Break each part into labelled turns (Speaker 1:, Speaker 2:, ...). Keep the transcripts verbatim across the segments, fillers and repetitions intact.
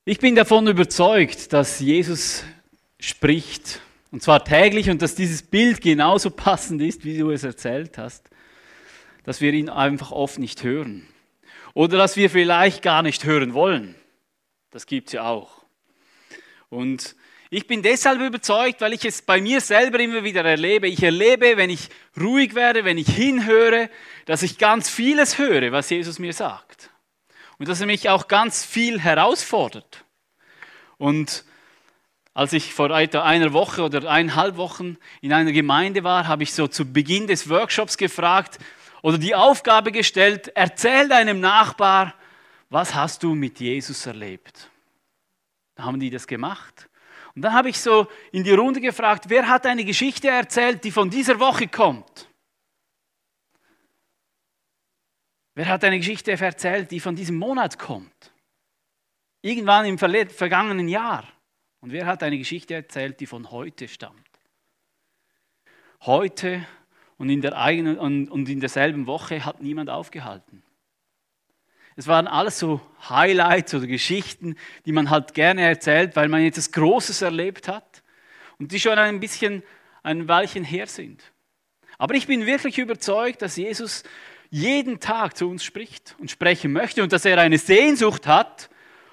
Speaker 1: Ich bin davon überzeugt, dass Jesus spricht, und zwar täglich, und dass dieses Bild genauso passend ist, wie du es erzählt hast, dass wir ihn einfach oft nicht hören. Oder dass wir vielleicht gar nicht hören wollen. Das gibt es ja auch. Und ich bin deshalb überzeugt, weil ich es bei mir selber immer wieder erlebe. Ich erlebe, wenn ich ruhig werde, wenn ich hinhöre, dass ich ganz vieles höre, was Jesus mir sagt. Und dass er mich auch ganz viel herausfordert. Und als ich vor etwa einer Woche oder eineinhalb Wochen in einer Gemeinde war, habe ich so zu Beginn des Workshops gefragt oder die Aufgabe gestellt, erzähl deinem Nachbar, was hast du mit Jesus erlebt? Da haben die das gemacht. Und dann habe ich so in die Runde gefragt, wer hat eine Geschichte erzählt, die von dieser Woche kommt? Wer hat eine Geschichte erzählt, die von diesem Monat kommt? Irgendwann im vergangenen Jahr. Und wer hat eine Geschichte erzählt, die von heute stammt? Heute und in der eigenen und in derselben Woche hat niemand aufgehalten. Es waren alles so Highlights oder Geschichten, die man halt gerne erzählt, weil man etwas Großes erlebt hat und die schon ein bisschen ein Weilchen her sind. Aber ich bin wirklich überzeugt, dass Jesus jeden Tag zu uns spricht und sprechen möchte und dass er eine Sehnsucht hat,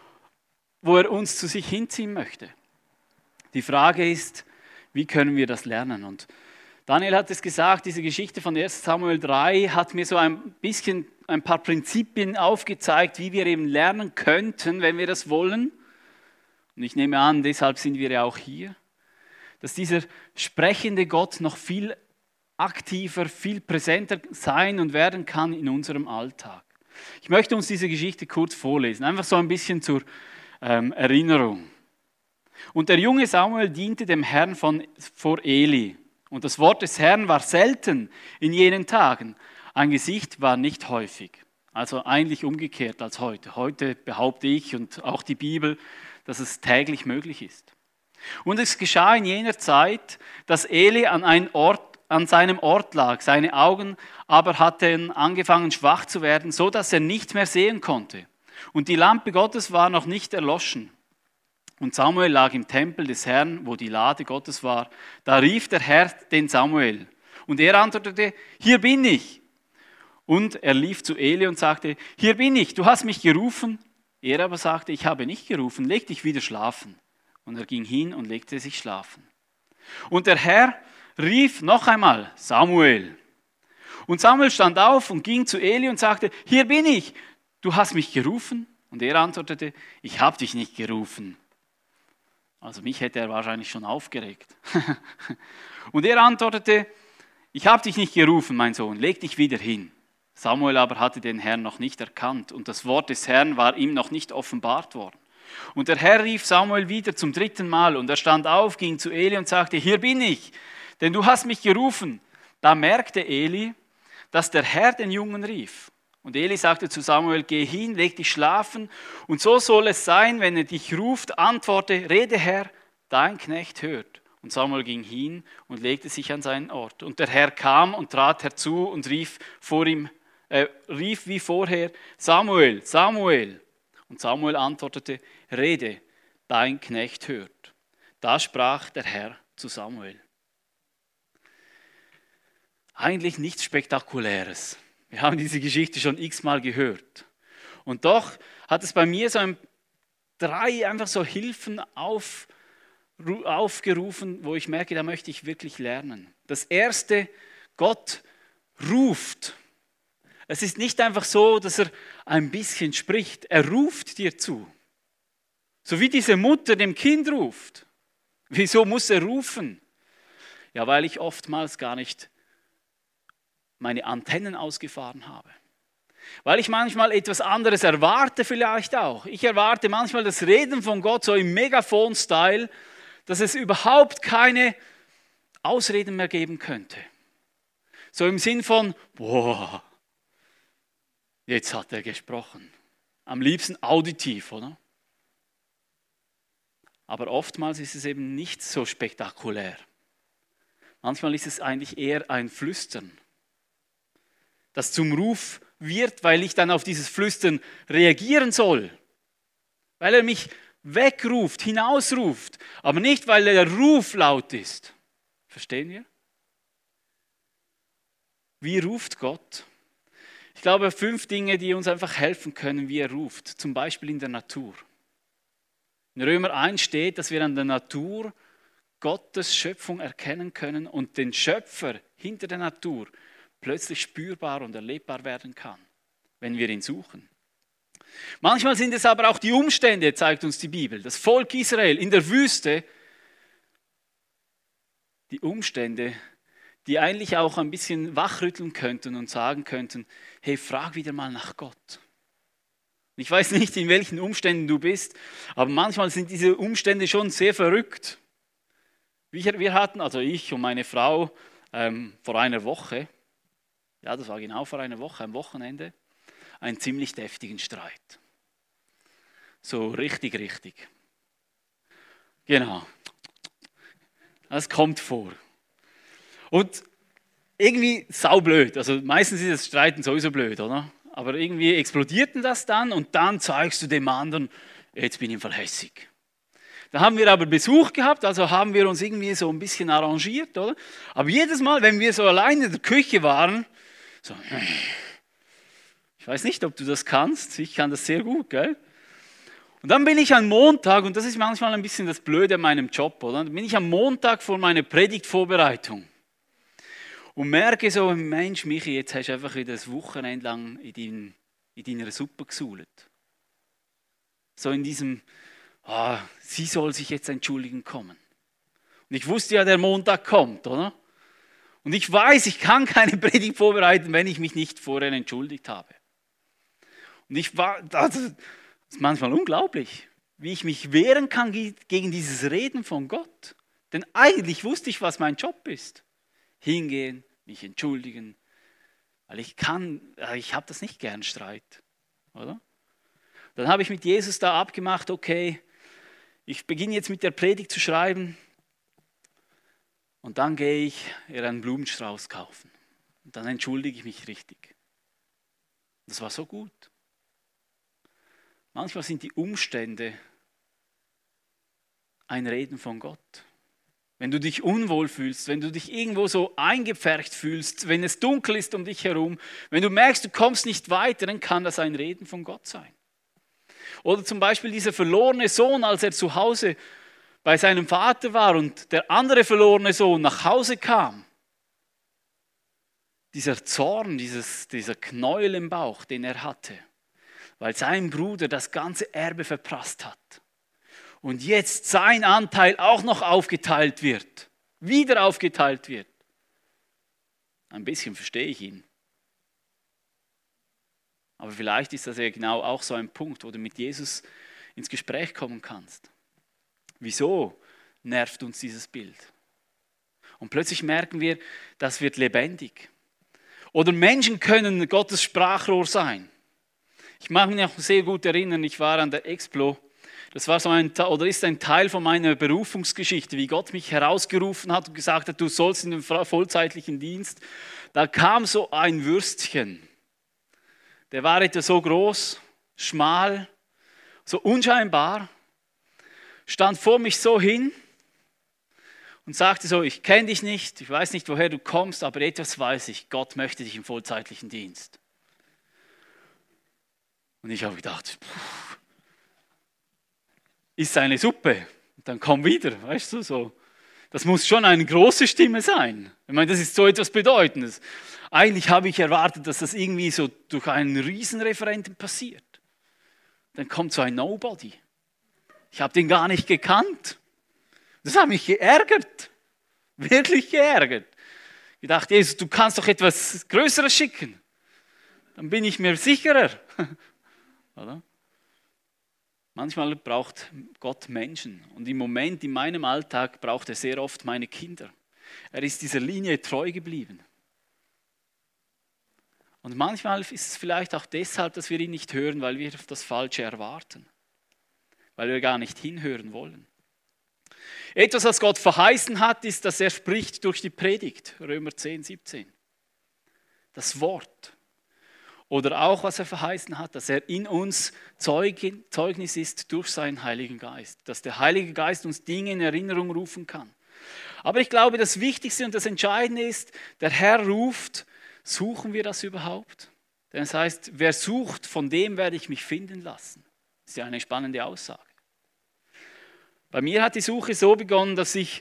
Speaker 1: wo er uns zu sich hinziehen möchte. Die Frage ist, wie können wir das lernen? Und Daniel hat es gesagt, diese Geschichte von erster Samuel drei hat mir so ein bisschen ein paar Prinzipien aufgezeigt, wie wir eben lernen könnten, wenn wir das wollen. Und ich nehme an, deshalb sind wir ja auch hier, dass dieser sprechende Gott noch viel aktiver, viel präsenter sein und werden kann in unserem Alltag. Ich möchte uns diese Geschichte kurz vorlesen, einfach so ein bisschen zur ähm, Erinnerung. Und der junge Samuel diente dem Herrn von, vor Eli. Und das Wort des Herrn war selten in jenen Tagen. Ein Gesicht war nicht häufig. Also eigentlich umgekehrt als heute. Heute behaupte ich und auch die Bibel, dass es täglich möglich ist. Und es geschah in jener Zeit, dass Eli an, einen Ort, an seinem Ort lag. Seine Augen aber hatten angefangen schwach zu werden, so dass er nicht mehr sehen konnte. Und die Lampe Gottes war noch nicht erloschen. Und Samuel lag im Tempel des Herrn, wo die Lade Gottes war. Da rief der Herr den Samuel. Und er antwortete, hier bin ich. Und er lief zu Eli und sagte, hier bin ich, du hast mich gerufen. Er aber sagte, ich habe nicht gerufen, leg dich wieder schlafen. Und er ging hin und legte sich schlafen. Und der Herr rief noch einmal, Samuel. Und Samuel stand auf und ging zu Eli und sagte, hier bin ich, du hast mich gerufen. Und er antwortete, ich habe dich nicht gerufen. Also mich hätte er wahrscheinlich schon aufgeregt. Und er antwortete, ich habe dich nicht gerufen, mein Sohn, leg dich wieder hin. Samuel aber hatte den Herrn noch nicht erkannt und das Wort des Herrn war ihm noch nicht offenbart worden. Und der Herr rief Samuel wieder zum dritten Mal und er stand auf, ging zu Eli und sagte, hier bin ich, denn du hast mich gerufen. Da merkte Eli, dass der Herr den Jungen rief. Und Eli sagte zu Samuel, geh hin, leg dich schlafen und so soll es sein, wenn er dich ruft, antworte, rede Herr, dein Knecht hört. Und Samuel ging hin und legte sich an seinen Ort. Und der Herr kam und trat herzu und rief vor ihm, äh, rief wie vorher, Samuel, Samuel. Und Samuel antwortete, rede, dein Knecht hört. Da sprach der Herr zu Samuel. Eigentlich nichts Spektakuläres. Wir haben diese Geschichte schon x-mal gehört. Und doch hat es bei mir so ein, drei einfach so Hilfen auf, aufgerufen, wo ich merke, da möchte ich wirklich lernen. Das erste, Gott ruft. Es ist nicht einfach so, dass er ein bisschen spricht. Er ruft dir zu. So wie diese Mutter dem Kind ruft. Wieso muss er rufen? Ja, weil ich oftmals gar nicht meine Antennen ausgefahren habe. Weil ich manchmal etwas anderes erwarte vielleicht auch. Ich erwarte manchmal das Reden von Gott so im Megafon-Style, dass es überhaupt keine Ausreden mehr geben könnte. So im Sinn von, boah, jetzt hat er gesprochen. Am liebsten auditiv, oder? Aber oftmals ist es eben nicht so spektakulär. Manchmal ist es eigentlich eher ein Flüstern, das zum Ruf wird, weil ich dann auf dieses Flüstern reagieren soll. Weil er mich wegruft, hinausruft, aber nicht, weil der Ruf laut ist. Verstehen wir? Wie ruft Gott? Ich glaube, fünf Dinge, die uns einfach helfen können, wie er ruft. Zum Beispiel in der Natur. In Römer eins steht, dass wir an der Natur Gottes Schöpfung erkennen können und den Schöpfer hinter der Natur plötzlich spürbar und erlebbar werden kann, wenn wir ihn suchen. Manchmal sind es aber auch die Umstände, zeigt uns die Bibel. Das Volk Israel in der Wüste, die Umstände, die eigentlich auch ein bisschen wachrütteln könnten und sagen könnten, hey, frag wieder mal nach Gott. Ich weiß nicht, in welchen Umständen du bist, aber manchmal sind diese Umstände schon sehr verrückt. Wir, wir hatten, also ich und meine Frau, ähm, vor einer Woche, ja, das war genau vor einer Woche, am Wochenende, einen ziemlich deftigen Streit. So richtig, richtig. Genau. Das kommt vor. Und irgendwie saublöd. Also meistens ist das Streiten sowieso blöd, oder? Aber irgendwie explodiert das dann und dann zeigst du dem anderen, jetzt bin ich im Fall hässig. Da haben wir aber Besuch gehabt, also haben wir uns irgendwie so ein bisschen arrangiert, oder? Aber jedes Mal, wenn wir so allein in der Küche waren, so, ich weiß nicht, ob du das kannst, ich kann das sehr gut, gell? Und dann bin ich am Montag, und das ist manchmal ein bisschen das Blöde an meinem Job, oder? Dann bin ich am Montag vor meiner Predigtvorbereitung und merke so, Mensch, Michi, jetzt hast du einfach wieder das Wochenende lang in, dein, in deiner Suppe gesuhlt. So in diesem, ah, sie soll sich jetzt entschuldigen kommen. Und ich wusste ja, der Montag kommt, oder? Und ich weiß, ich kann keine Predigt vorbereiten, wenn ich mich nicht vorher entschuldigt habe. Und ich war, also, das ist manchmal unglaublich, wie ich mich wehren kann gegen dieses Reden von Gott. Denn eigentlich wusste ich, was mein Job ist. Hingehen, mich entschuldigen, weil ich kann, ich habe das nicht gern, Streit, oder? Dann habe ich mit Jesus da abgemacht, okay, ich beginne jetzt mit der Predigt zu schreiben und dann gehe ich ihr einen Blumenstrauß kaufen. Und dann entschuldige ich mich richtig. Das war so gut. Manchmal sind die Umstände ein Reden von Gott. Wenn du dich unwohl fühlst, wenn du dich irgendwo so eingepfercht fühlst, wenn es dunkel ist um dich herum, wenn du merkst, du kommst nicht weiter, dann kann das ein Reden von Gott sein. Oder zum Beispiel dieser verlorene Sohn, als er zu Hause bei seinem Vater war und der andere verlorene Sohn nach Hause kam. Dieser Zorn, dieses, dieser Knäuel im Bauch, den er hatte, weil sein Bruder das ganze Erbe verprasst hat. Und jetzt sein Anteil auch noch aufgeteilt wird, wieder aufgeteilt wird. Ein bisschen verstehe ich ihn. Aber vielleicht ist das ja genau auch so ein Punkt, wo du mit Jesus ins Gespräch kommen kannst. Wieso nervt uns dieses Bild? Und plötzlich merken wir, das wird lebendig. Oder Menschen können Gottes Sprachrohr sein. Ich mag mich noch sehr gut erinnern, ich war an der Explo. Das war so ein, oder ist ein Teil von meiner Berufungsgeschichte, wie Gott mich herausgerufen hat und gesagt hat, du sollst in den vollzeitlichen Dienst. Da kam so ein Würstchen. Der war etwa so groß, schmal, so unscheinbar, stand vor mich so hin und sagte so, ich kenne dich nicht, ich weiß nicht, woher du kommst, aber etwas weiß ich, Gott möchte dich im vollzeitlichen Dienst. Und ich habe gedacht, pff, ist eine Suppe, dann komm wieder, weißt du, so. Das muss schon eine große Stimme sein. Ich meine, das ist so etwas Bedeutendes. Eigentlich habe ich erwartet, dass das irgendwie so durch einen Riesenreferenten passiert. Dann kommt so ein Nobody. Ich habe den gar nicht gekannt. Das hat mich geärgert. Wirklich geärgert. Ich dachte, Jesus, du kannst doch etwas Größeres schicken. Dann bin ich mir sicherer. Oder? Manchmal braucht Gott Menschen. Und im Moment, in meinem Alltag, braucht er sehr oft meine Kinder. Er ist dieser Linie treu geblieben. Und manchmal ist es vielleicht auch deshalb, dass wir ihn nicht hören, weil wir das Falsche erwarten. Weil wir gar nicht hinhören wollen. Etwas, was Gott verheißen hat, ist, dass er spricht durch die Predigt. Römer zehn, siebzehn. Das Wort. oder auch, was er verheißen hat, dass er in uns Zeugin, Zeugnis ist durch seinen Heiligen Geist, dass der Heilige Geist uns Dinge in Erinnerung rufen kann. Aber ich glaube, das Wichtigste und das Entscheidende ist, der Herr ruft, suchen wir das überhaupt? Denn es heißt, wer sucht, von dem werde ich mich finden lassen. Das ist ja eine spannende Aussage. Bei mir hat die Suche so begonnen, dass ich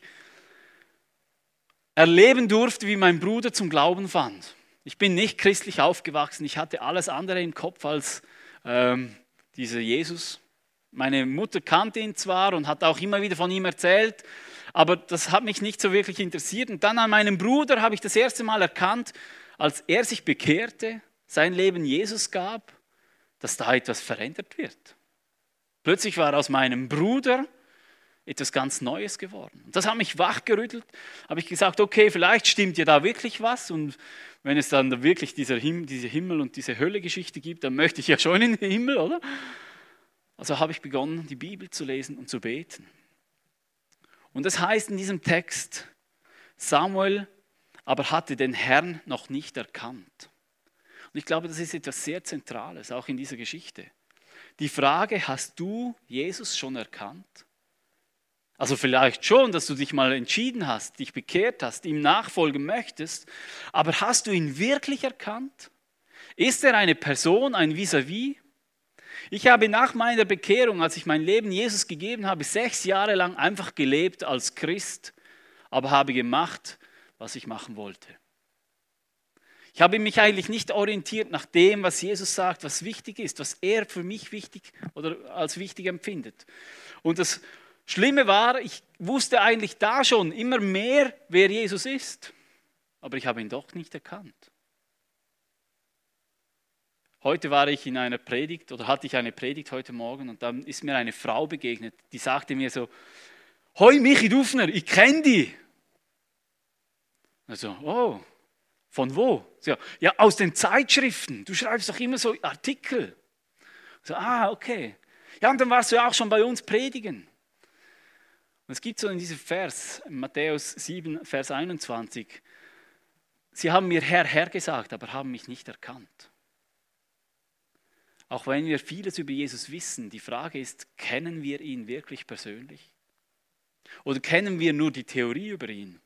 Speaker 1: erleben durfte, wie mein Bruder zum Glauben fand. Ich bin nicht christlich aufgewachsen, ich hatte alles andere im Kopf als ähm, dieser Jesus. Meine Mutter kannte ihn zwar und hat auch immer wieder von ihm erzählt, aber das hat mich nicht so wirklich interessiert. Und dann an meinem Bruder habe ich das erste Mal erkannt, als er sich bekehrte, sein Leben Jesus gab, dass da etwas verändert wird. Plötzlich war aus meinem Bruder etwas ganz Neues geworden. Und das hat mich wachgerüttelt. Habe ich gesagt, okay, vielleicht stimmt ja da wirklich was. Und wenn es dann wirklich dieser Him- diese Himmel- und diese Hölle-Geschichte gibt, dann möchte ich ja schon in den Himmel, oder? Also habe ich begonnen, die Bibel zu lesen und zu beten. Und das heißt in diesem Text, Samuel aber hatte den Herrn noch nicht erkannt. Und ich glaube, das ist etwas sehr Zentrales, auch in dieser Geschichte. Die Frage, hast du Jesus schon erkannt? Also vielleicht schon, dass du dich mal entschieden hast, dich bekehrt hast, ihm nachfolgen möchtest, aber hast du ihn wirklich erkannt? Ist er eine Person, ein Vis-à-vis? Ich habe nach meiner Bekehrung, als ich mein Leben Jesus gegeben habe, sechs Jahre lang einfach gelebt als Christ, aber habe gemacht, was ich machen wollte. Ich habe mich eigentlich nicht orientiert nach dem, was Jesus sagt, was wichtig ist, was er für mich wichtig oder als wichtig empfindet. Und das Schlimme war, ich wusste eigentlich da schon immer mehr, wer Jesus ist, aber ich habe ihn doch nicht erkannt. Heute war ich in einer Predigt oder hatte ich eine Predigt heute Morgen und dann ist mir eine Frau begegnet, die sagte mir so, «Hoi Michi Dufner, ich kenne dich.» Also, oh, von wo? So, ja, aus den Zeitschriften, du schreibst doch immer so Artikel. So, ah, okay. Ja, und dann warst du ja auch schon bei uns predigen. Und es gibt so in diesem Vers, Matthäus sieben, Vers einundzwanzig, sie haben mir Herr, Herr gesagt, aber haben mich nicht erkannt. Auch wenn wir vieles über Jesus wissen, die Frage ist, kennen wir ihn wirklich persönlich? Oder kennen wir nur die Theorie über ihn?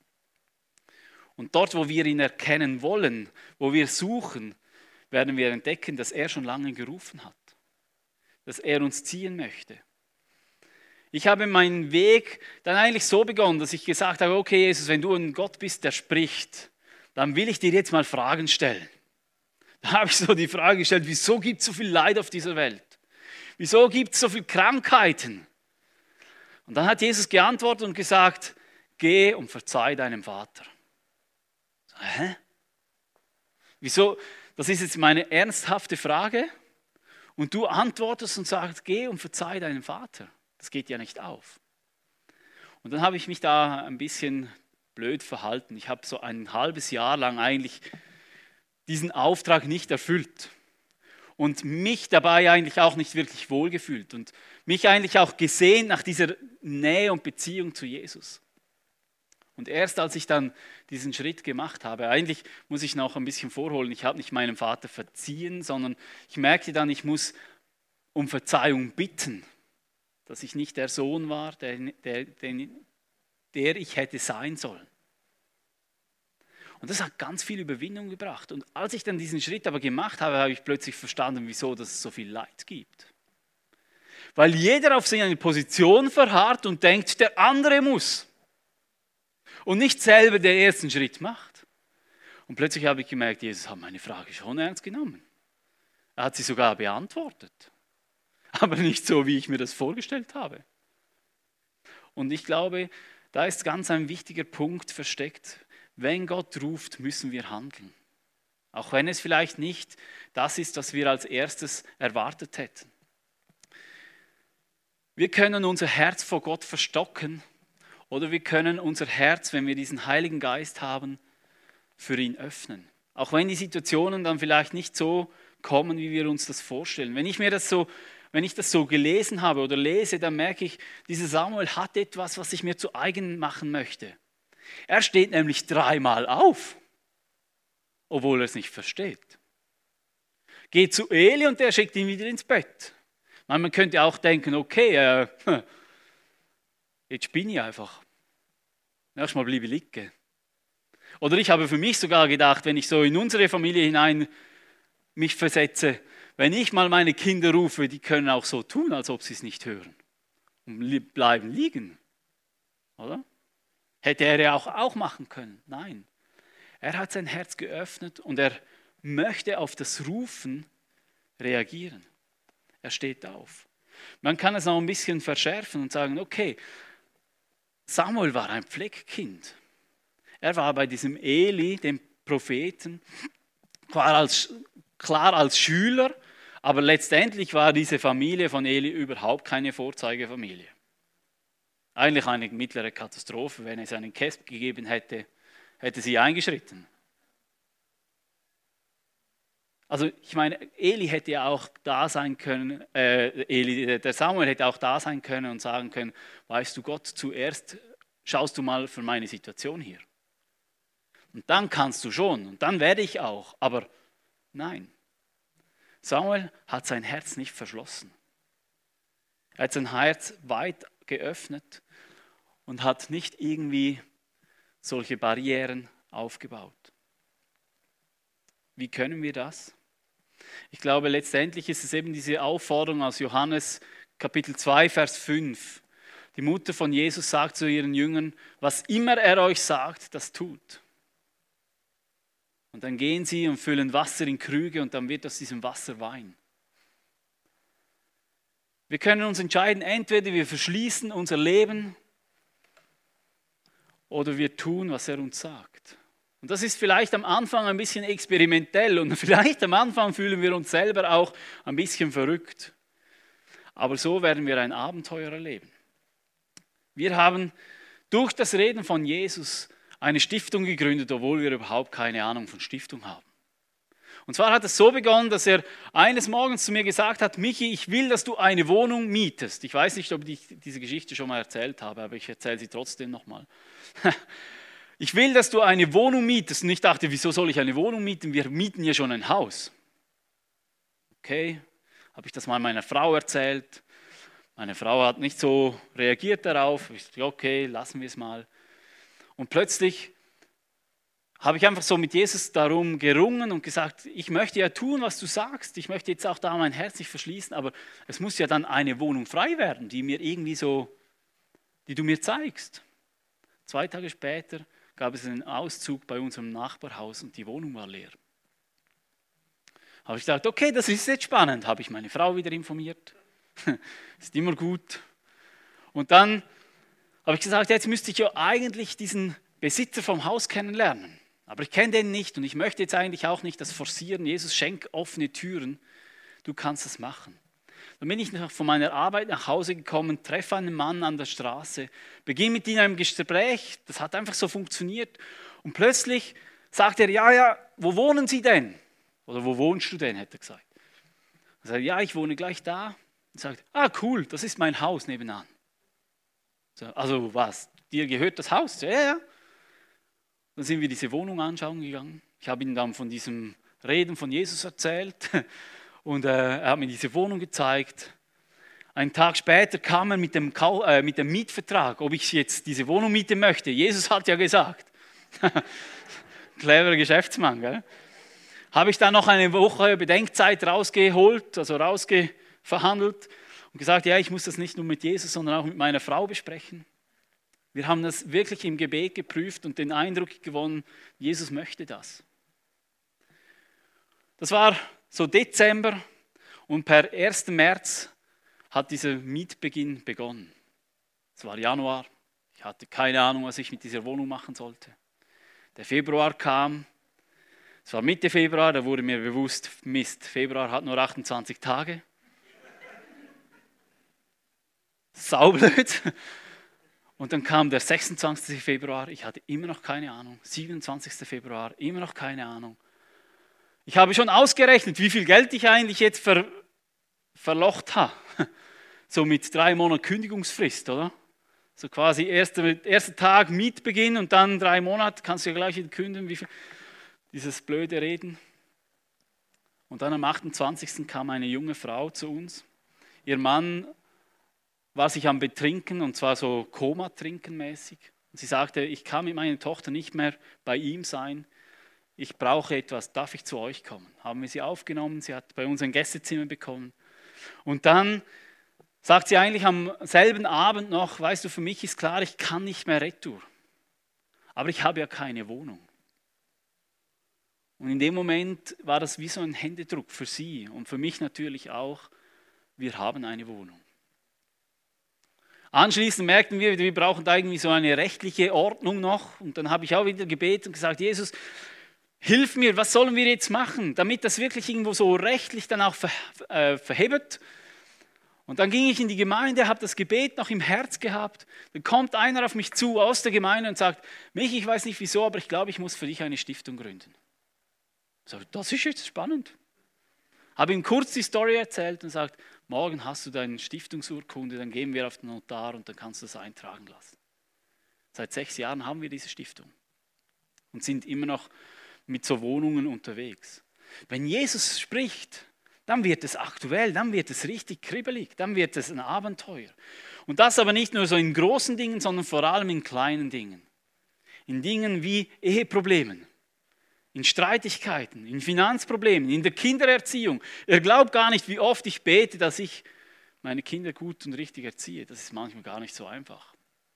Speaker 1: Und dort, wo wir ihn erkennen wollen, wo wir suchen, werden wir entdecken, dass er schon lange gerufen hat, dass er uns ziehen möchte. Ich habe meinen Weg dann eigentlich so begonnen, dass ich gesagt habe, okay Jesus, wenn du ein Gott bist, der spricht, dann will ich dir jetzt mal Fragen stellen. Da habe ich so die Frage gestellt, wieso gibt es so viel Leid auf dieser Welt? Wieso gibt es so viele Krankheiten? Und dann hat Jesus geantwortet und gesagt, geh und verzeih deinem Vater. So, hä? Wieso? Das ist jetzt meine ernsthafte Frage. Und du antwortest und sagst, geh und verzeih deinem Vater. Das geht ja nicht auf. Und dann habe ich mich da ein bisschen blöd verhalten. Ich habe so ein halbes Jahr lang eigentlich diesen Auftrag nicht erfüllt und mich dabei eigentlich auch nicht wirklich wohlgefühlt und mich eigentlich auch gesehnt nach dieser Nähe und Beziehung zu Jesus. Und erst als ich dann diesen Schritt gemacht habe, eigentlich muss ich noch ein bisschen vorholen, ich habe nicht meinem Vater verziehen, sondern ich merkte dann, ich muss um Verzeihung bitten, dass ich nicht der Sohn war, der, der, der, der ich hätte sein sollen. Und das hat ganz viel Überwindung gebracht. Und als ich dann diesen Schritt aber gemacht habe, habe ich plötzlich verstanden, wieso dass es so viel Leid gibt. Weil jeder auf seine Position verharrt und denkt, der andere muss. Und nicht selber den ersten Schritt macht. Und plötzlich habe ich gemerkt, Jesus hat meine Frage schon ernst genommen. Er hat sie sogar beantwortet. Aber nicht so, wie ich mir das vorgestellt habe. Und ich glaube, da ist ganz ein wichtiger Punkt versteckt. Wenn Gott ruft, müssen wir handeln. Auch wenn es vielleicht nicht das ist, was wir als erstes erwartet hätten. Wir können unser Herz vor Gott verstocken oder wir können unser Herz, wenn wir diesen Heiligen Geist haben, für ihn öffnen. Auch wenn die Situationen dann vielleicht nicht so kommen, wie wir uns das vorstellen. Wenn ich mir das so Wenn ich das so gelesen habe oder lese, dann merke ich, dieser Samuel hat etwas, was ich mir zu eigen machen möchte. Er steht nämlich dreimal auf, obwohl er es nicht versteht. geht zu Eli und der schickt ihn wieder ins Bett. Man könnte auch denken, okay, äh, jetzt spinne ich einfach. Erstmal bleibe ich liegen. Oder ich habe für mich sogar gedacht, wenn ich so in unsere Familie hinein mich versetze, wenn ich mal meine Kinder rufe, die können auch so tun, als ob sie es nicht hören. Und bleiben liegen. Oder? Hätte er ja auch, auch machen können. Nein. Er hat sein Herz geöffnet und er möchte auf das Rufen reagieren. Er steht auf. Man kann es noch ein bisschen verschärfen und sagen, okay, Samuel war ein Pflegekind. Er war bei diesem Eli, dem Propheten, klar als, klar als Schüler, aber letztendlich war diese Familie von Eli überhaupt keine Vorzeigefamilie. Eigentlich eine mittlere Katastrophe. Wenn es einen Kesp gegeben hätte, hätte sie eingeschritten. Also ich meine, Eli hätte ja auch da sein können, äh, Eli, der Samuel hätte auch da sein können und sagen können, weißt du Gott, zuerst schaust du mal für meine Situation hier. Und dann kannst du schon und dann werde ich auch. Aber nein, Samuel hat sein Herz nicht verschlossen. Er hat sein Herz weit geöffnet und hat nicht irgendwie solche Barrieren aufgebaut. Wie können wir das? Ich glaube, letztendlich ist es eben diese Aufforderung aus Johannes Kapitel zwei, Vers fünf. Die Mutter von Jesus sagt zu ihren Jüngern, was immer er euch sagt, das tut. Und dann gehen sie und füllen Wasser in Krüge und dann wird aus diesem Wasser Wein. Wir können uns entscheiden, entweder wir verschließen unser Leben oder wir tun, was er uns sagt. Und das ist vielleicht am Anfang ein bisschen experimentell und vielleicht am Anfang fühlen wir uns selber auch ein bisschen verrückt. Aber so werden wir ein Abenteuer erleben. Wir haben durch das Reden von Jesus eine Stiftung gegründet, obwohl wir überhaupt keine Ahnung von Stiftung haben. Und zwar hat es so begonnen, dass er eines Morgens zu mir gesagt hat, Michi, ich will, dass du eine Wohnung mietest. Ich weiß nicht, ob ich diese Geschichte schon mal erzählt habe, aber ich erzähle sie trotzdem nochmal. Ich will, dass du eine Wohnung mietest. Und ich dachte, wieso soll ich eine Wohnung mieten? Wir mieten ja schon ein Haus. Okay, habe ich das mal meiner Frau erzählt. Meine Frau hat nicht so reagiert darauf. Ich dachte, okay, lassen wir es mal. Und plötzlich habe ich einfach so mit Jesus darum gerungen und gesagt, ich möchte ja tun, was du sagst. Ich möchte jetzt auch da mein Herz nicht verschließen, aber es muss ja dann eine Wohnung frei werden, die mir irgendwie so, die du mir zeigst. Zwei Tage später gab es einen Auszug bei unserem Nachbarhaus und die Wohnung war leer. Habe ich gedacht, okay, das ist jetzt spannend. Habe ich meine Frau wieder informiert. Ist immer gut. Und dann habe ich gesagt, jetzt müsste ich ja eigentlich diesen Besitzer vom Haus kennenlernen. Aber ich kenne den nicht und ich möchte jetzt eigentlich auch nicht das forcieren. Jesus, schenk offene Türen. Du kannst das machen. Dann bin ich von meiner Arbeit nach Hause gekommen, treffe einen Mann an der Straße, beginne mit ihm ein Gespräch. Das hat einfach so funktioniert. Und plötzlich sagt er, ja, ja, wo wohnen Sie denn? Oder wo wohnst du denn, hätte er gesagt. Er sagt, ja, ich wohne gleich da. Und sagt, ah, cool, das ist mein Haus nebenan. Also was, dir gehört das Haus? Ja, ja. Dann sind wir diese Wohnung anschauen gegangen. Ich habe ihm dann von diesem Reden von Jesus erzählt und äh, er hat mir diese Wohnung gezeigt. Einen Tag später kam er mit dem, Kau- äh, mit dem Mietvertrag, ob ich jetzt diese Wohnung mieten möchte. Jesus hat ja gesagt. Cleverer Geschäftsmann, gell? Habe ich dann noch eine Woche Bedenkzeit rausgeholt, also rausgeverhandelt und gesagt, ja, ich muss das nicht nur mit Jesus, sondern auch mit meiner Frau besprechen. Wir haben das wirklich im Gebet geprüft und den Eindruck gewonnen, Jesus möchte das. Das war so Dezember und per ersten März hat dieser Mietbeginn begonnen. Es war Januar, ich hatte keine Ahnung, was ich mit dieser Wohnung machen sollte. Der Februar kam, es war Mitte Februar, da wurde mir bewusst, Mist, Februar hat nur achtundzwanzig Tage. Saublöd. Und dann kam der sechsundzwanzigste Februar, ich hatte immer noch keine Ahnung. siebenundzwanzigste Februar, immer noch keine Ahnung. Ich habe schon ausgerechnet, wie viel Geld ich eigentlich jetzt ver, verlocht habe. So mit drei Monaten Kündigungsfrist, oder? So quasi erster, erster Tag Mietbeginn und dann drei Monate, kannst du ja gleich wieder kündigen, wie viel, dieses blöde Reden. Und dann am achtundzwanzigsten kam eine junge Frau zu uns. Ihr Mann war sich am Betrinken und zwar so Koma-Trinken mäßig. Und sie sagte, ich kann mit meiner Tochter nicht mehr bei ihm sein. Ich brauche etwas, darf ich zu euch kommen? Haben wir sie aufgenommen, sie hat bei uns ein Gästezimmer bekommen. Und dann sagt sie eigentlich am selben Abend noch, weißt du, für mich ist klar, ich kann nicht mehr retour. Aber ich habe ja keine Wohnung. Und in dem Moment war das wie so ein Händedruck für sie und für mich natürlich auch, wir haben eine Wohnung. Anschließend merkten wir, wir brauchen da irgendwie so eine rechtliche Ordnung noch. Und dann habe ich auch wieder gebetet und gesagt, Jesus, hilf mir, was sollen wir jetzt machen, damit das wirklich irgendwo so rechtlich dann auch ver, äh, verhebt. Und dann ging ich in die Gemeinde, habe das Gebet noch im Herz gehabt. Dann kommt einer auf mich zu aus der Gemeinde und sagt, Michi, ich weiß nicht wieso, aber ich glaube, ich muss für dich eine Stiftung gründen. Ich sage, das ist jetzt spannend. Habe ihm kurz die Story erzählt und sagt, morgen hast du deine Stiftungsurkunde, dann gehen wir auf den Notar und dann kannst du das eintragen lassen. Seit sechs Jahren haben wir diese Stiftung und sind immer noch mit so Wohnungen unterwegs. Wenn Jesus spricht, dann wird es aktuell, dann wird es richtig kribbelig, dann wird es ein Abenteuer. Und das aber nicht nur so in großen Dingen, sondern vor allem in kleinen Dingen. In Dingen wie Eheproblemen, in Streitigkeiten, in Finanzproblemen, in der Kindererziehung. Ihr glaubt gar nicht, wie oft ich bete, dass ich meine Kinder gut und richtig erziehe. Das ist manchmal gar nicht so einfach.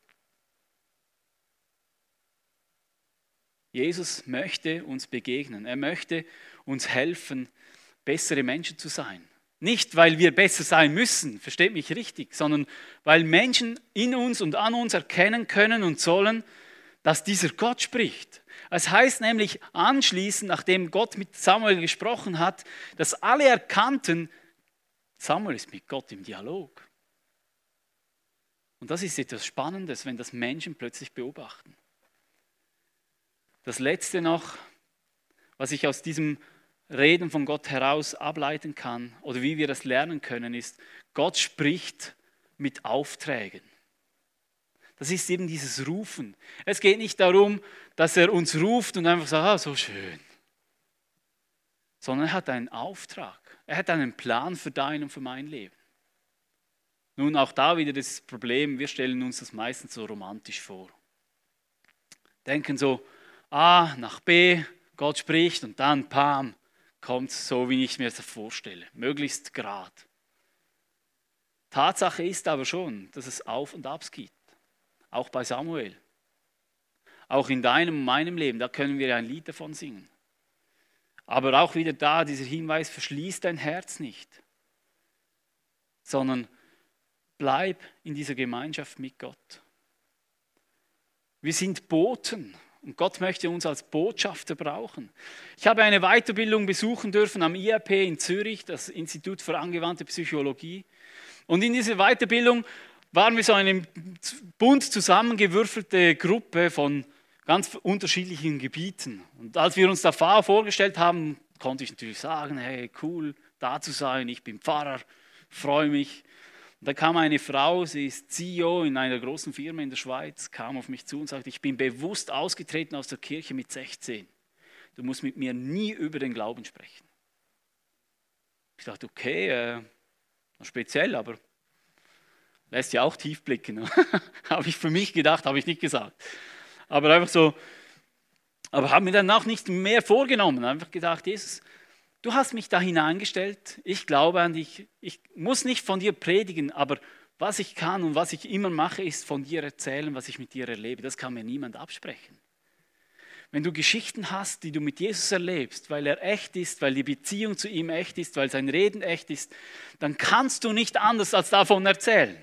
Speaker 1: Jesus möchte uns begegnen. Er möchte uns helfen, bessere Menschen zu sein. Nicht, weil wir besser sein müssen, versteht mich richtig, sondern weil Menschen in uns und an uns erkennen können und sollen, dass dieser Gott spricht. Es heißt nämlich anschließend, nachdem Gott mit Samuel gesprochen hat, dass alle erkannten, Samuel ist mit Gott im Dialog. Und das ist etwas Spannendes, wenn das Menschen plötzlich beobachten. Das Letzte noch, was ich aus diesem Reden von Gott heraus ableiten kann oder wie wir das lernen können, ist, Gott spricht mit Aufträgen. Das ist eben dieses Rufen. Es geht nicht darum, dass er uns ruft und einfach sagt, ah, so schön. Sondern er hat einen Auftrag. Er hat einen Plan für dein und für mein Leben. Nun, auch da wieder das Problem, wir stellen uns das meistens so romantisch vor. Denken so, A nach B, Gott spricht und dann, pam, kommt es so, wie ich mir das vorstelle. Möglichst gerade. Tatsache ist aber schon, dass es Auf und Abs gibt. Auch bei Samuel. Auch in deinem und meinem Leben, da können wir ein Lied davon singen. Aber auch wieder da, dieser Hinweis, verschließ dein Herz nicht. Sondern bleib in dieser Gemeinschaft mit Gott. Wir sind Boten und Gott möchte uns als Botschafter brauchen. Ich habe eine Weiterbildung besuchen dürfen am I A P in Zürich, das Institut für angewandte Psychologie. Und in dieser Weiterbildung waren wir so eine bunt zusammengewürfelte Gruppe von ganz unterschiedlichen Gebieten. Und als wir uns da vorgestellt haben, konnte ich natürlich sagen, hey, cool, da zu sein, ich bin Pfarrer, freue mich. Und da kam eine Frau, sie ist C E O in einer großen Firma in der Schweiz, kam auf mich zu und sagte, ich bin bewusst ausgetreten aus der Kirche mit sechzehn. Du musst mit mir nie über den Glauben sprechen. Ich dachte, okay, äh, speziell, aber lässt ja auch tief blicken. Habe ich für mich gedacht, habe ich nicht gesagt. Aber einfach so, aber habe mir dann auch nicht mehr vorgenommen. Einfach gedacht, Jesus, du hast mich da hineingestellt. Ich glaube an dich. Ich muss nicht von dir predigen, aber was ich kann und was ich immer mache, ist von dir erzählen, was ich mit dir erlebe. Das kann mir niemand absprechen. Wenn du Geschichten hast, die du mit Jesus erlebst, weil er echt ist, weil die Beziehung zu ihm echt ist, weil sein Reden echt ist, dann kannst du nicht anders als davon erzählen.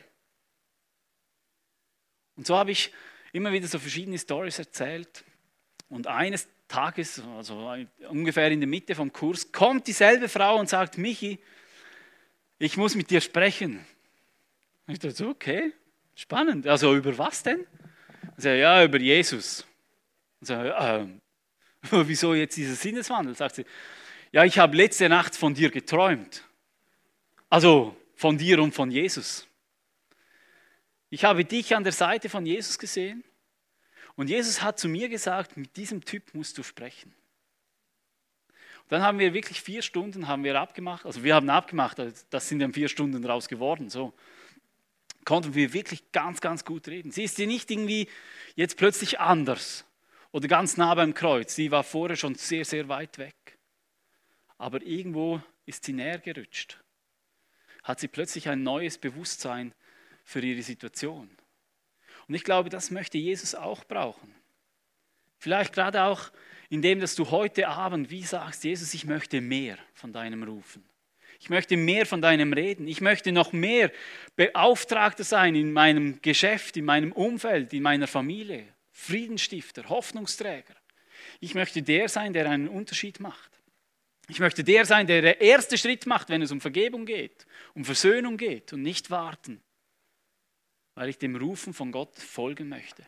Speaker 1: Und so habe ich immer wieder so verschiedene Storys erzählt. Und eines Tages, also ungefähr in der Mitte vom Kurs, kommt dieselbe Frau und sagt, Michi, ich muss mit dir sprechen. Und ich dachte so, okay, spannend. Also über was denn? Ich sage, ja, über Jesus. Und ich sage, äh, wieso jetzt dieser Sinneswandel? Sagt sie, ja, ich habe letzte Nacht von dir geträumt. Also von dir und von Jesus. Ich habe dich an der Seite von Jesus gesehen und Jesus hat zu mir gesagt, mit diesem Typ musst du sprechen. Und Dann haben wir wirklich vier Stunden haben wir abgemacht, also wir haben abgemacht, das sind dann vier Stunden draus geworden, so. Konnten wir wirklich ganz, ganz gut reden. Sie ist ja nicht irgendwie jetzt plötzlich anders oder ganz nah beim Kreuz. Sie war vorher schon sehr, sehr weit weg. Aber irgendwo ist sie näher gerutscht. Hat sie plötzlich ein neues Bewusstsein für ihre Situation. Und ich glaube, das möchte Jesus auch brauchen. Vielleicht gerade auch indem, dass du heute Abend wie sagst, Jesus, ich möchte mehr von deinem Rufen. Ich möchte mehr von deinem Reden. Ich möchte noch mehr Beauftragter sein in meinem Geschäft, in meinem Umfeld, in meiner Familie. Friedensstifter, Hoffnungsträger. Ich möchte der sein, der einen Unterschied macht. Ich möchte der sein, der der erste Schritt macht, wenn es um Vergebung geht, um Versöhnung geht und nicht warten, weil ich dem Rufen von Gott folgen möchte.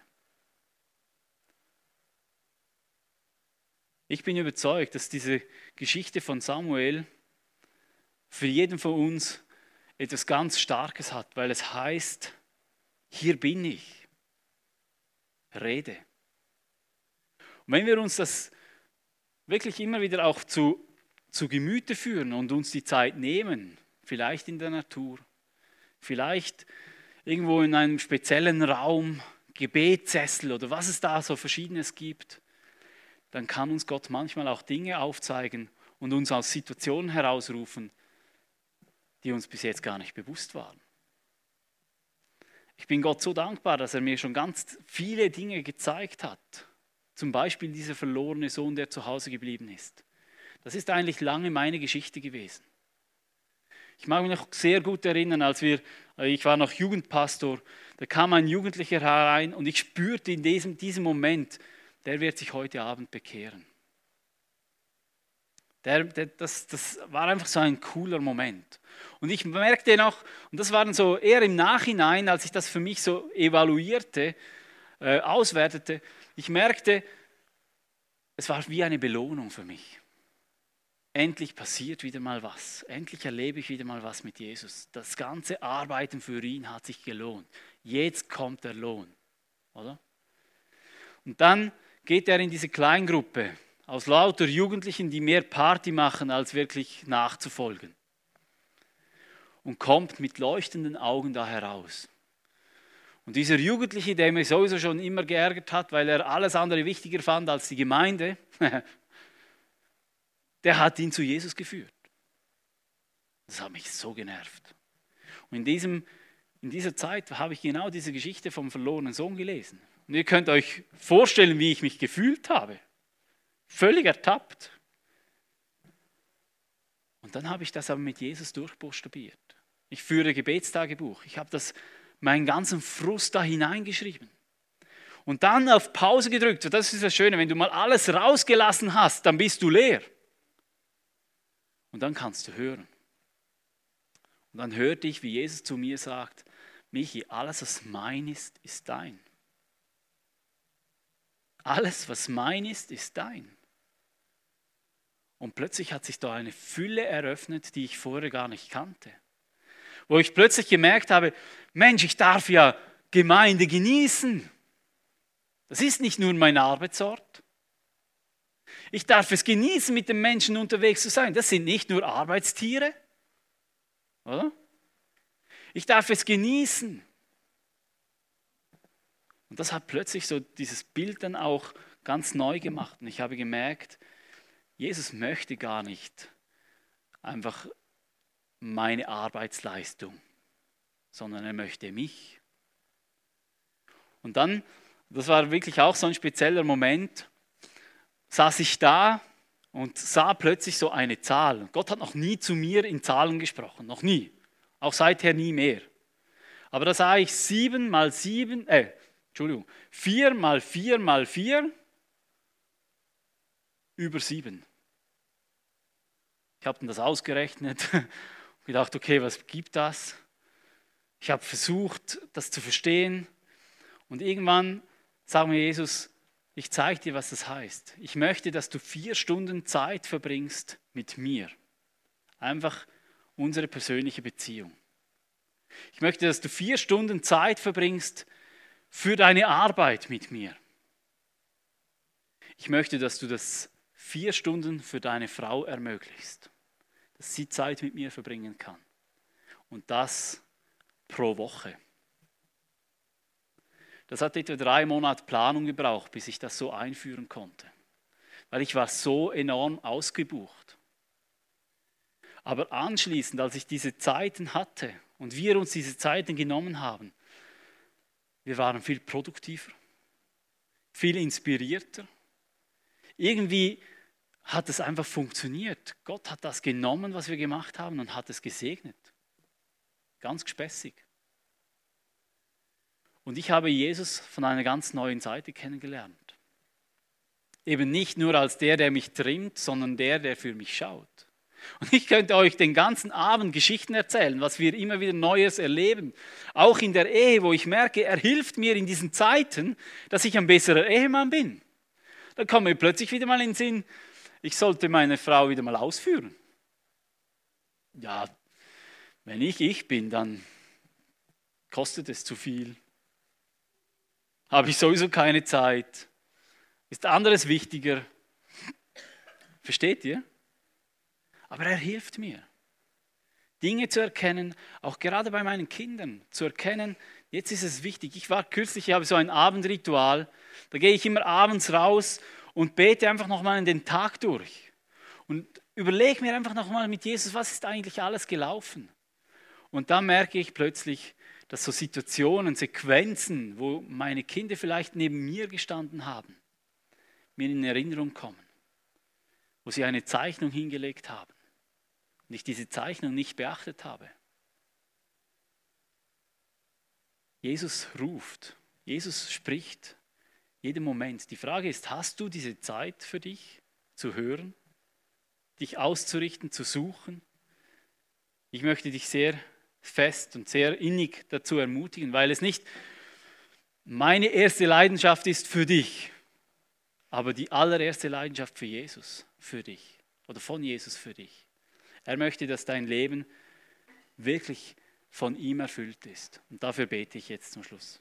Speaker 1: Ich bin überzeugt, dass diese Geschichte von Samuel für jeden von uns etwas ganz Starkes hat, weil es heißt, hier bin ich, rede. Und wenn wir uns das wirklich immer wieder auch zu, zu Gemüte führen und uns die Zeit nehmen, vielleicht in der Natur, vielleicht irgendwo in einem speziellen Raum, Gebetssessel oder was es da so Verschiedenes gibt, dann kann uns Gott manchmal auch Dinge aufzeigen und uns aus Situationen herausrufen, die uns bis jetzt gar nicht bewusst waren. Ich bin Gott so dankbar, dass er mir schon ganz viele Dinge gezeigt hat. Zum Beispiel dieser verlorene Sohn, der zu Hause geblieben ist. Das ist eigentlich lange meine Geschichte gewesen. Ich mag mich noch sehr gut erinnern, als wir, ich war noch Jugendpastor, da kam ein Jugendlicher herein und ich spürte in diesem, diesem Moment, der wird sich heute Abend bekehren. Der, der, das, das war einfach so ein cooler Moment. Und ich merkte noch, und das war dann so eher im Nachhinein, als ich das für mich so evaluierte, äh, auswertete, ich merkte, es war wie eine Belohnung für mich. Endlich passiert wieder mal was. Endlich erlebe ich wieder mal was mit Jesus. Das ganze Arbeiten für ihn hat sich gelohnt. Jetzt kommt der Lohn. Oder? Und dann geht er in diese Kleingruppe aus lauter Jugendlichen, die mehr Party machen, als wirklich nachzufolgen. Und kommt mit leuchtenden Augen da heraus. Und dieser Jugendliche, der mich sowieso schon immer geärgert hat, weil er alles andere wichtiger fand als die Gemeinde, der hat ihn zu Jesus geführt. Das hat mich so genervt. Und in, diesem, in dieser Zeit habe ich genau diese Geschichte vom verlorenen Sohn gelesen. Und ihr könnt euch vorstellen, wie ich mich gefühlt habe. Völlig ertappt. Und dann habe ich das aber mit Jesus durchbuchstabiert. Ich führe Gebetstagebuch. Ich habe das, meinen ganzen Frust da hineingeschrieben. Und dann auf Pause gedrückt. Das ist das Schöne, wenn du mal alles rausgelassen hast, dann bist du leer. Und dann kannst du hören. Und dann hörte ich, wie Jesus zu mir sagt, Michi, alles, was mein ist, ist dein. Alles, was mein ist, ist dein. Und plötzlich hat sich da eine Fülle eröffnet, die ich vorher gar nicht kannte. Wo ich plötzlich gemerkt habe, Mensch, ich darf ja Gemeinde genießen. Das ist nicht nur mein Arbeitsort. Ich darf es genießen, mit den Menschen unterwegs zu sein. Das sind nicht nur Arbeitstiere. Oder? Ich darf es genießen. Und das hat plötzlich so dieses Bild dann auch ganz neu gemacht. Und ich habe gemerkt, Jesus möchte gar nicht einfach meine Arbeitsleistung, sondern er möchte mich. Und dann, das war wirklich auch so ein spezieller Moment, saß ich da und sah plötzlich so eine Zahl. Gott hat noch nie zu mir in Zahlen gesprochen, noch nie. Auch seither nie mehr. Aber da sah ich sieben mal sieben, äh, Entschuldigung, vier mal vier mal vier über sieben. Ich habe dann das ausgerechnet und gedacht, okay, was gibt das? Ich habe versucht, das zu verstehen. Und irgendwann sagt mir Jesus, ich zeige dir, was das heißt. Ich möchte, dass du vier Stunden Zeit verbringst mit mir. Einfach unsere persönliche Beziehung. Ich möchte, dass du vier Stunden Zeit verbringst für deine Arbeit mit mir. Ich möchte, dass du das vier Stunden für deine Frau ermöglichst, dass sie Zeit mit mir verbringen kann. Und das pro Woche. Das hat etwa drei Monate Planung gebraucht, bis ich das so einführen konnte. Weil ich war so enorm ausgebucht. Aber anschließend, als ich diese Zeiten hatte und wir uns diese Zeiten genommen haben, wir waren viel produktiver, viel inspirierter. Irgendwie hat es einfach funktioniert. Gott hat das genommen, was wir gemacht haben, und hat es gesegnet. Ganz gespässig. Und ich habe Jesus von einer ganz neuen Seite kennengelernt. Eben nicht nur als der, der mich trimmt, sondern der, der für mich schaut. Und ich könnte euch den ganzen Abend Geschichten erzählen, was wir immer wieder Neues erleben. Auch in der Ehe, wo ich merke, er hilft mir in diesen Zeiten, dass ich ein besserer Ehemann bin. Dann kommt mir plötzlich wieder mal in den Sinn, ich sollte meine Frau wieder mal ausführen. Ja, wenn ich ich bin, dann kostet es zu viel. Habe ich sowieso keine Zeit. Ist anderes wichtiger. Versteht ihr? Aber er hilft mir, Dinge zu erkennen, auch gerade bei meinen Kindern, zu erkennen, jetzt ist es wichtig. Ich war kürzlich, ich habe so ein Abendritual, da gehe ich immer abends raus und bete einfach nochmal in den Tag durch und überlege mir einfach nochmal mit Jesus, was ist eigentlich alles gelaufen. Und dann merke ich plötzlich, dass so Situationen, Sequenzen, wo meine Kinder vielleicht neben mir gestanden haben, mir in Erinnerung kommen, wo sie eine Zeichnung hingelegt haben und ich diese Zeichnung nicht beachtet habe. Jesus ruft, Jesus spricht jeden Moment. Die Frage ist, hast du diese Zeit für dich zu hören, dich auszurichten, zu suchen? Ich möchte dich sehr fest und sehr innig dazu ermutigen, weil es nicht meine erste Leidenschaft ist für dich, aber die allererste Leidenschaft für Jesus, für dich oder von Jesus für dich. Er möchte, dass dein Leben wirklich von ihm erfüllt ist. Und dafür bete ich jetzt zum Schluss.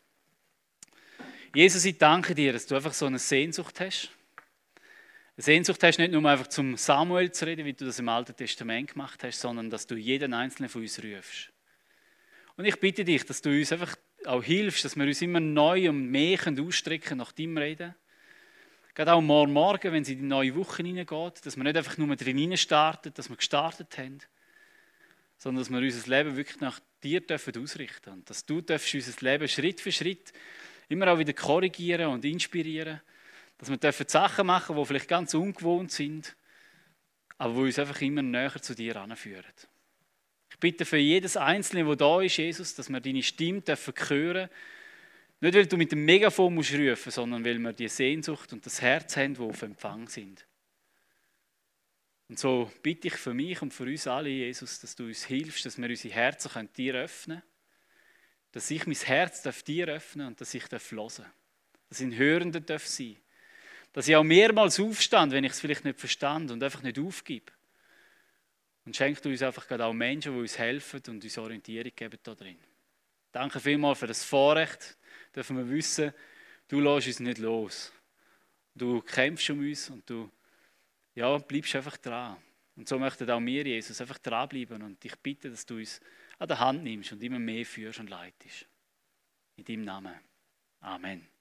Speaker 1: Jesus, ich danke dir, dass du einfach so eine Sehnsucht hast. Eine Sehnsucht hast, nicht nur einfach zum Samuel zu reden, wie du das im Alten Testament gemacht hast, sondern dass du jeden Einzelnen von uns rufst. Und ich bitte dich, dass du uns einfach auch hilfst, dass wir uns immer neu und mehr ausstrecken nach deinem Reden. Gerade auch morgen Morgen, wenn es in die neue Woche hineingeht, dass wir nicht einfach nur drin starten, dass wir gestartet haben, sondern dass wir unser Leben wirklich nach dir dürfen ausrichten und dass du darfst unser Leben Schritt für Schritt immer auch wieder korrigieren und inspirieren, dass wir dürfen Sachen machen, die vielleicht ganz ungewohnt sind, aber die uns einfach immer näher zu dir heranführen. Ich bitte für jedes Einzelne, der da ist, Jesus, dass wir deine Stimme dürfen hören. Nicht, weil du mit dem Megafon musst rufen, sondern weil wir die Sehnsucht und das Herz haben, die auf Empfang sind. Und so bitte ich für mich und für uns alle, Jesus, dass du uns hilfst, dass wir unsere Herzen dir öffnen können, dass ich mein Herz dir öffnen darf und dass ich hören darf. Dass ich ein Hörender sein darf. Dass ich auch mehrmals aufstand, wenn ich es vielleicht nicht verstand und einfach nicht aufgebe. Und schenkt uns einfach gerade auch Menschen, die uns helfen und uns Orientierung geben da drin. Danke vielmals für das Vorrecht, dürfen wir wissen, du lässt uns nicht los. Du kämpfst um uns und du ja, bleibst einfach dran. Und so möchten auch wir, Jesus, einfach dranbleiben und dich bitten, dass du uns an der Hand nimmst und immer mehr führst und leitest. In deinem Namen. Amen.